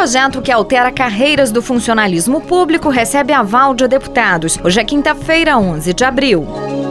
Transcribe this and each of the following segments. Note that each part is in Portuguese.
Projeto que altera carreiras do funcionalismo público recebe aval de deputados. Hoje é quinta-feira, 11 de abril.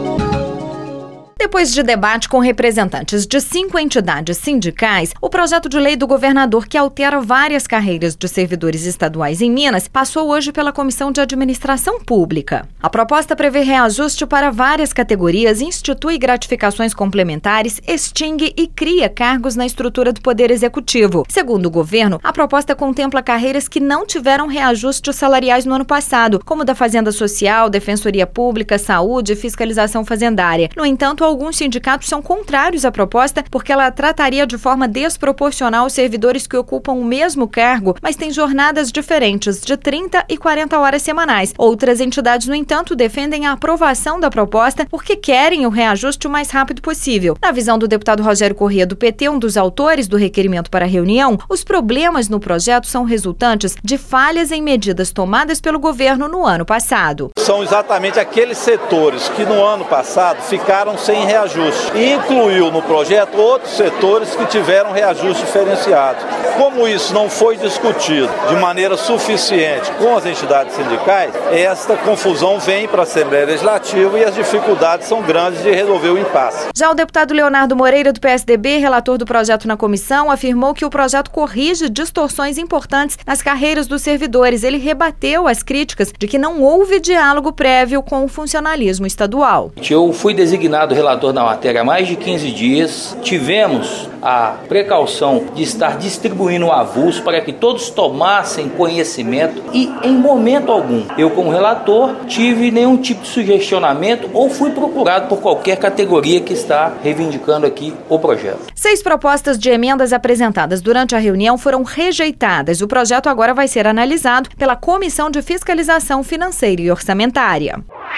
Depois de debate com representantes de 5 entidades sindicais, o projeto de lei do governador que altera várias carreiras de servidores estaduais em Minas passou hoje pela Comissão de Administração Pública. A proposta prevê reajuste para várias categorias, institui gratificações complementares, extingue e cria cargos na estrutura do Poder Executivo. Segundo o governo, a proposta contempla carreiras que não tiveram reajustes salariais no ano passado, como da Fazenda Social, Defensoria Pública, Saúde e Fiscalização Fazendária. No entanto, alguns sindicatos são contrários à proposta porque ela trataria de forma desproporcional os servidores que ocupam o mesmo cargo, mas têm jornadas diferentes, de 30 e 40 horas semanais. Outras entidades, no entanto, defendem a aprovação da proposta porque querem o reajuste o mais rápido possível. Na visão do deputado Rogério Corrêa, do PT, um dos autores do requerimento para a reunião, os problemas no projeto são resultantes de falhas em medidas tomadas pelo governo no ano passado. São exatamente aqueles setores que no ano passado ficaram sem reajuste e incluiu no projeto outros setores que tiveram reajuste diferenciado. Como isso não foi discutido de maneira suficiente com as entidades sindicais, esta confusão vem para a Assembleia Legislativa e as dificuldades são grandes de resolver o impasse. Já o deputado Leonardo Moreira, do PSDB, relator do projeto na comissão, afirmou que o projeto corrige distorções importantes nas carreiras dos servidores. Ele rebateu as críticas de que não houve diálogo prévio com o funcionalismo estadual. Eu fui designado relator na matéria há mais de 15 dias. Tivemos a precaução de estar distribuindo o avulso para que todos tomassem conhecimento e, em momento algum, eu como relator tive nenhum tipo de sugestionamento ou fui procurado por qualquer categoria que está reivindicando aqui o projeto. 6 propostas de emendas apresentadas durante a reunião foram rejeitadas. O projeto agora vai ser analisado pela Comissão de Fiscalização Financeira e Orçamentária.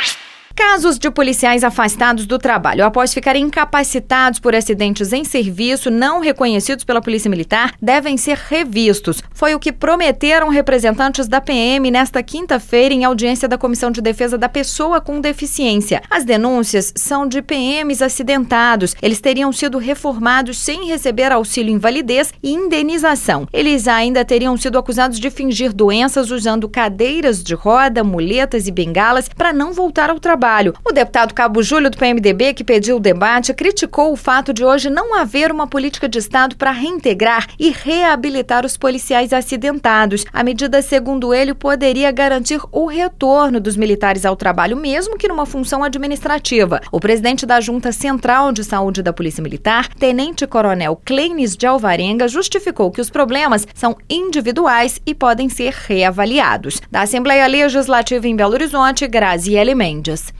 Casos de policiais afastados do trabalho após ficarem incapacitados por acidentes em serviço não reconhecidos pela Polícia Militar devem ser revistos. Foi o que prometeram representantes da PM nesta quinta-feira em audiência da Comissão de Defesa da Pessoa com Deficiência. As denúncias são de PMs acidentados. Eles teriam sido reformados sem receber auxílio invalidez e indenização. Eles ainda teriam sido acusados de fingir doenças usando cadeiras de roda, muletas e bengalas para não voltar ao trabalho. O deputado Cabo Júlio, do PMDB, que pediu o debate, criticou o fato de hoje não haver uma política de Estado para reintegrar e reabilitar os policiais acidentados. A medida, segundo ele, poderia garantir o retorno dos militares ao trabalho, mesmo que numa função administrativa. O presidente da Junta Central de Saúde da Polícia Militar, tenente-coronel Clenis de Alvarenga, justificou que os problemas são individuais e podem ser reavaliados. Da Assembleia Legislativa em Belo Horizonte, Graziele Mendes.